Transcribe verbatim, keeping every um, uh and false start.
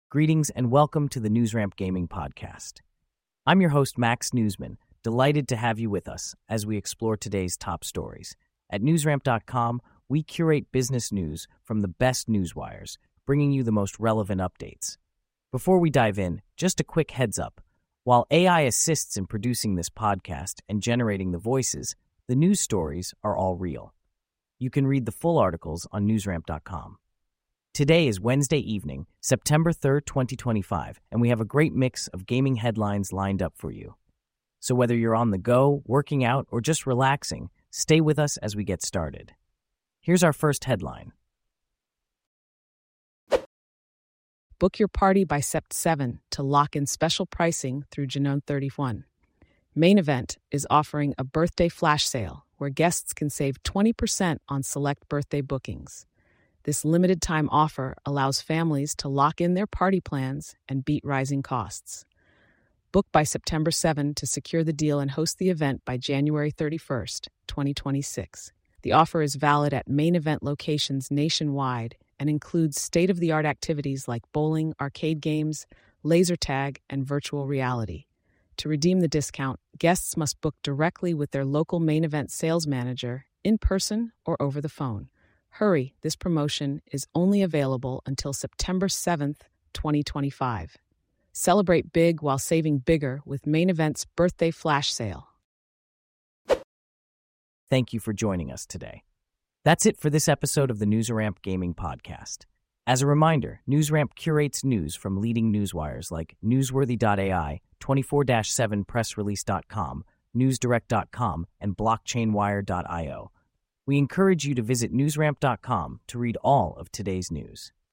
Greetings and welcome to the NewsRamp Gaming Podcast. I'm your host, Max Newsman, delighted to have you with us as we explore today's top stories. At newsramp dot com, we curate business news from the best newswires, bringing you the most relevant updates. Before we dive in, just a quick heads up. While A I assists in producing this podcast and generating the voices, the news stories are all real. You can read the full articles on newsramp dot com. Today is Wednesday evening, September third, twenty twenty-five, and we have a great mix of gaming headlines lined up for you. So whether you're on the go, working out, or just relaxing, stay with us as we get started. Here's our first headline. Book your party by September seventh to lock in special pricing through June thirty-first. Main Event is offering a birthday flash sale where guests can save twenty percent on select birthday bookings. This limited-time offer allows families to lock in their party plans and beat rising costs. Book by September seventh to secure the deal and host the event by January thirty-first, twenty twenty-six. The offer is valid at Main Event locations nationwide and includes state-of-the-art activities like bowling, arcade games, laser tag, and virtual reality. To redeem the discount, guests must book directly with their local Main Event sales manager, in person or over the phone. Hurry, this promotion is only available until September seventh, twenty twenty-five. Celebrate big while saving bigger with Main Event's birthday flash sale. Thank you for joining us today. That's it for this episode of the NewsRamp Gaming Podcast. As a reminder, NewsRamp curates news from leading newswires like Newsworthy dot A I, twenty-four seven press release dot com, newsdirect dot com, and blockchain wire dot io. We encourage you to visit newsramp dot com to read all of today's news.